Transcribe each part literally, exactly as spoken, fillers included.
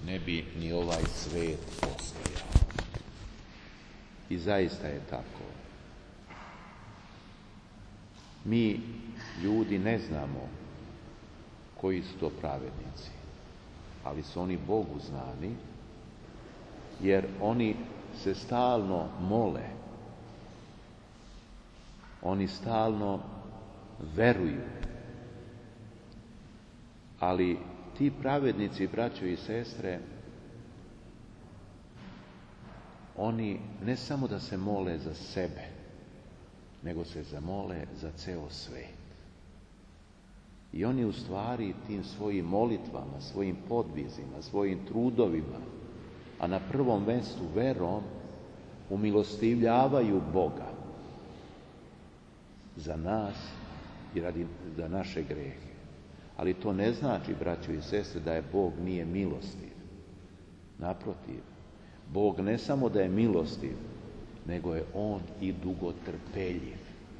ne bi ni ovaj svet postojao. I zaista je tako. Mi, ljudi, ne znamo koji su to pravednici, ali su oni Bogu znani, jer oni se stalno mole, oni stalno veruju. Ali ti pravednici, braćo i sestre, oni ne samo da se mole za sebe, nego se zamole za ceo svet. I oni u stvari tim svojim molitvama, svojim podvizima, svojim trudovima, a na prvom mjestu verom, umilostivljavaju Boga za nas i radi za naše grehe. Ali to ne znači, braćo i sestre, da je Bog nije milostiv. Naprotiv, Bog ne samo da je milostiv, nego je On i dugotrpeljiv.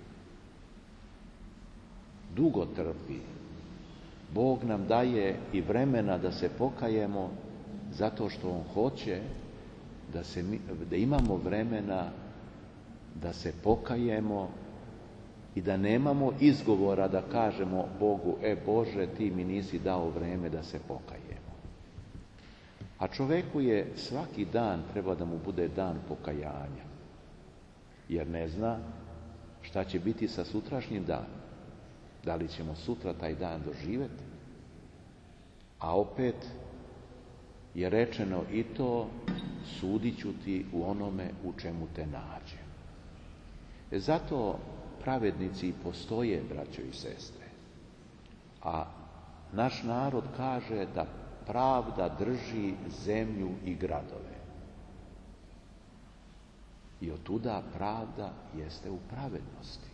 Dugo trpi. Bog nam daje i vremena da se pokajemo, zato što On hoće da, se, da imamo vremena da se pokajemo i da nemamo izgovora da kažemo Bogu, e Bože, ti mi nisi dao vreme da se pokajemo. A čoveku je svaki dan treba da mu bude dan pokajanja, jer ne zna šta će biti sa sutrašnjim danom. Da li ćemo sutra taj dan doživjeti? A opet je rečeno i to, sudit ću ti u onome u čemu te nađem. E zato pravednici postoje, braćo i sestre. A naš narod kaže da pravda drži zemlju i gradove. I otuda pravda jeste u pravednosti.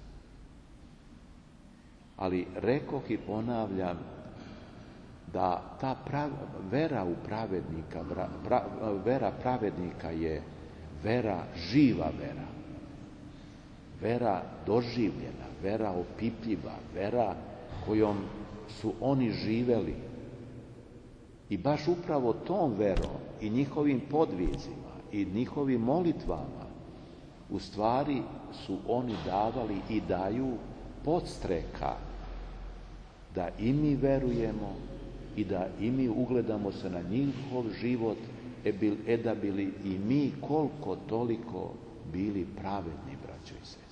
Ali rekoh i ponavljam da ta prav, vera u pravednika, bra, pra, vera pravednika je vera, živa vera. Vera doživljena, vera opipljiva, vera kojom su oni živeli. I baš upravo tom verom i njihovim podvizima i njihovim molitvama u stvari su oni davali i daju podstreka da i mi verujemo i da i mi ugledamo se na njihov život, e da bili i mi koliko toliko bili pravedni, braćo i sestre.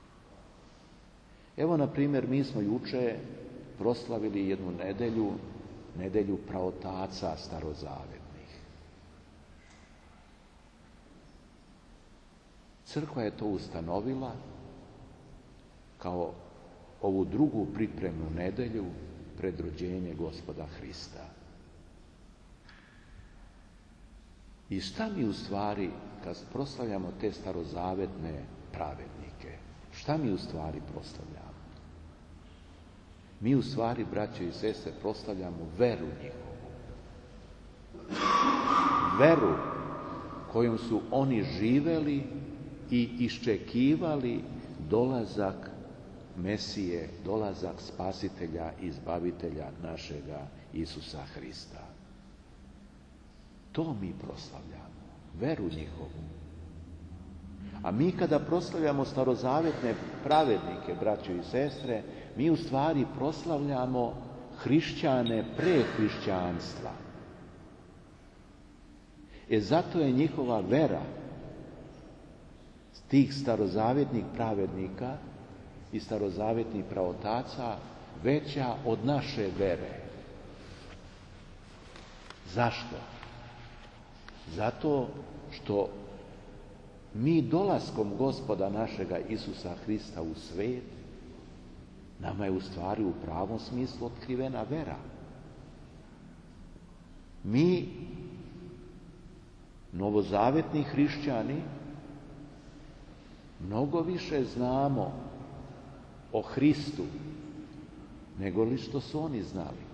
Evo, na primjer, mi smo juče proslavili jednu nedelju, nedelju praotaca starozavetnih. Crkva je to ustanovila kao ovu drugu pripremnu nedelju pred rođenje Gospoda Hrista. I šta mi u stvari, kad proslavljamo te starozavetne pravednike, šta mi u stvari proslavljamo? Mi u stvari, braćo i sestre, proslavljamo veru njihovu. Veru kojom su oni živeli i iščekivali dolazak Mesije, dolazak Spasitelja i Izbavitelja našega Isusa Hrista. To mi proslavljamo, veru njihovu. A mi kada proslavljamo starozavetne pravednike, braćo i sestre, mi u stvari proslavljamo hrišćane pre hrišćanstva. E zato je njihova vera tih starozavetnih pravednika i starozavetnih praotaca veća od naše vere. Zašto? Zato što mi dolaskom Gospoda našega Isusa Hrista u svet, nama je u stvari u pravom smislu otkrivena vera. Mi, novozavetni hrišćani, mnogo više znamo o Hristu nego li što su oni znali.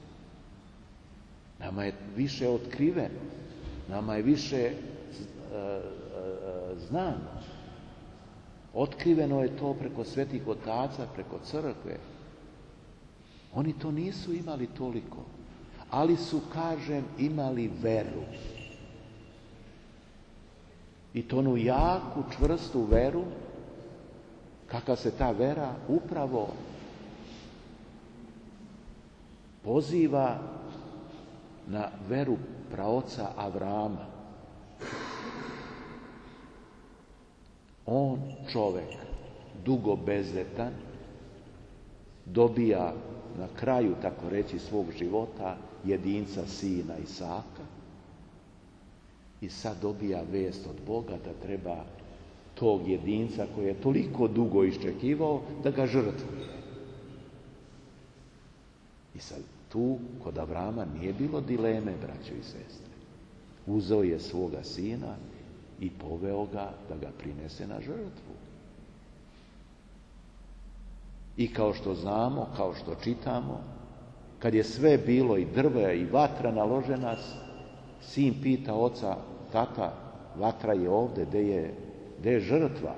Nama je više otkriveno, nama je više e, e, znano. Otkriveno je to preko svetih otaca, preko crkve. Oni to nisu imali toliko. ali su, kažem, imali veru. I to onu jaku, čvrstu veru, kakva se ta vera upravo poziva na veru praoca Avrama. On, čovek, dugo bezdetan, dobija na kraju, tako reći, svog života jedinca sina Isaka i sad dobija vest od Boga da treba tog jedinca koji je toliko dugo iščekivao da ga žrtvuje. I sad tu kod Avrama nije bilo dileme, braćo i sestre. Uzeo je svoga sina i poveo ga da ga prinese na žrtvu. I kao što znamo, kao što čitamo, kad je sve bilo i drve i vatra naložena, sin pita oca: tata, vatra je ovde, gde je, gde je žrtva?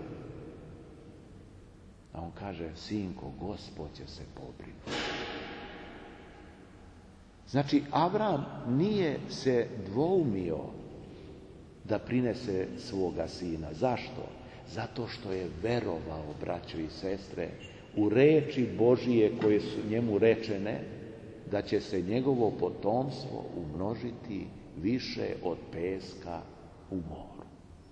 A on kaže: sinko, Gospod će se pobrinuti. Znači, Avram nije se dvoumio da prinese svoga sina. Zašto? Zato što je verovao, braćo i sestre, u reči Božije koje su njemu rečene, da će se njegovo potomstvo umnožiti više od peska u moru.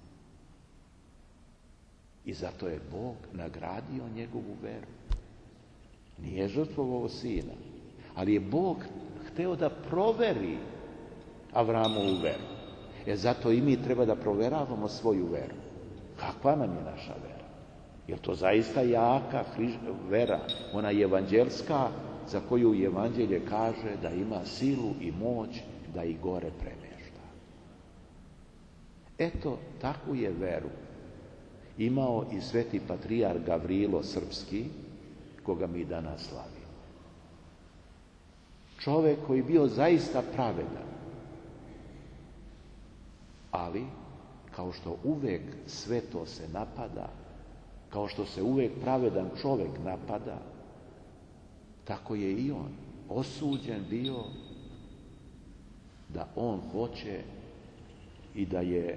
I zato je Bog nagradio njegovu veru. Nije žrtvovao sina, ali je Bog hteo da proveri Avramovu veru. E zato i mi treba da proveravamo svoju veru. Kakva nam je naša vera? Je to zaista jaka vera, ona evanđelska, za koju evanđelje kaže da ima silu i moć da i gore premješta? Eto, takvu je veru imao i sveti patrijar Gavrilo Srpski, koga mi danas slavimo. Čovek koji je bio zaista pravedan, ali kao što uvek sve to se napada, kao što se uvek pravedan čovek napada, tako je i on osuđen bio da on hoće i da je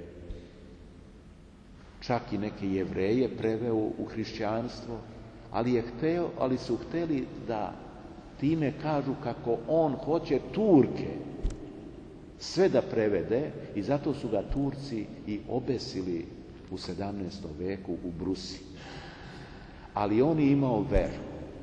čak i neke Jevreje preveo u hrišćanstvo, ali, je hteo, ali su hteli da time kažu kako on hoće Turke sve da prevede, i zato su ga Turci i obesili u sedamnaestom veku u Brusi. Ali on je imao veru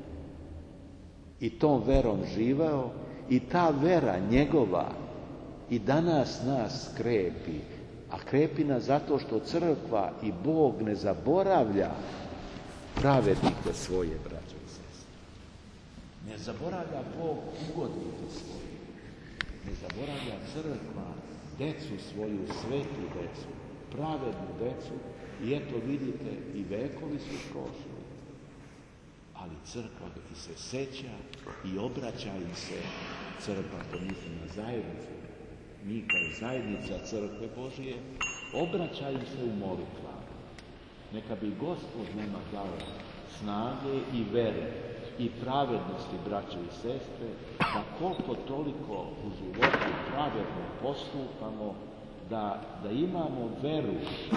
i tom verom živeo, i ta vera njegova i danas nas krepi, a krepi nas zato što crkva i Bog ne zaboravlja pravednike svoje, braćo i sestre. Ne zaboravlja Bog ugodnike svoje. Ne zaboravlja crkva decu svoju, svetu decu, pravednu decu. I eto vidite, i vekovi su prošli, ali crkva ih se seća i obraća im se. Crkva, to mislim na zajednicu, mi kao zajednica crkve Božije, obraća im se u molitvama. Neka bi Gospod nama dao snage i vere i pravednosti, braće i sestre, da koliko toliko u životu pravedno postupamo, da, da imamo veru,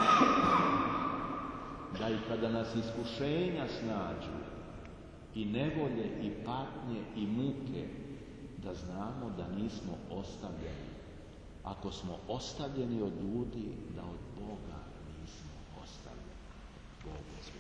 da i kada nas iskušenja snađu, i nevolje, i patnje, i muke, da znamo da nismo ostavljeni. Ako smo ostavljeni od ljudi, da od Boga nismo